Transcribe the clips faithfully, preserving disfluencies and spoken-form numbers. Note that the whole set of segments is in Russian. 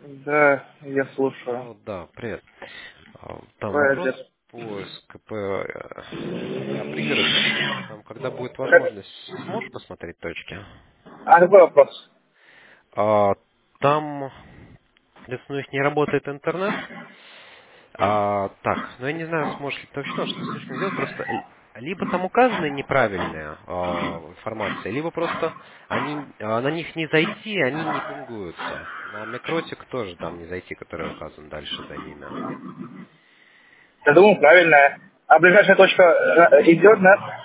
Да, я слушаю. Ну да, привет. А, Там вопрос Правильно. по СКП э, для пригородов. Там, когда будет возможность, сможешь посмотреть точки? А какой вопрос? А, Там, соответственно, у них не работает интернет. А, так, ну я не знаю, сможешь ли ты вообще что с точками сделать. Просто л- либо там указаны неправильная а, информация, либо просто они, а, на них не зайти, они не пингуются. На микротик тоже там не зайти, который указан дальше за ними. Я думаю, правильно. А ближайшая точка э, идет, да?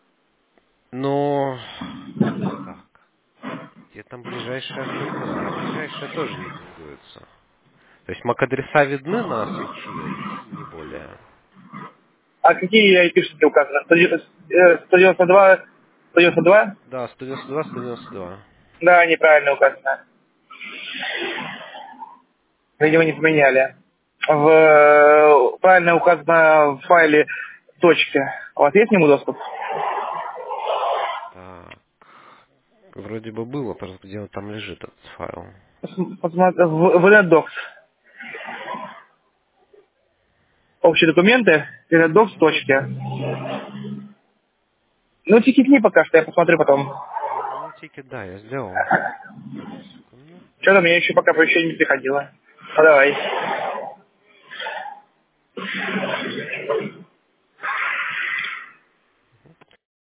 Но так, где там ближайшая остальное? Ближайшая тоже не пингуется. То есть мак-адреса видны на свече и не более. А какие айпишники указаны? сто девяносто два, сто девяносто два? Да, сто девяносто два, сто девяносто два. Да, неправильно указано. Видимо, не поменяли. В, э, правильно указано в файле точки. У вас есть к нему доступ? Так, вроде бы было, просто где он там лежит, этот файл. Пос- посмотри, В, в NetDocs. Общие документы, NetDocs, Ну, точки. Ну, тикетни пока что, я посмотрю потом. ну, ну, тикет, да, я сделал. Одну секунду. Что-то мне еще пока оповещение не приходило. Ну, давай.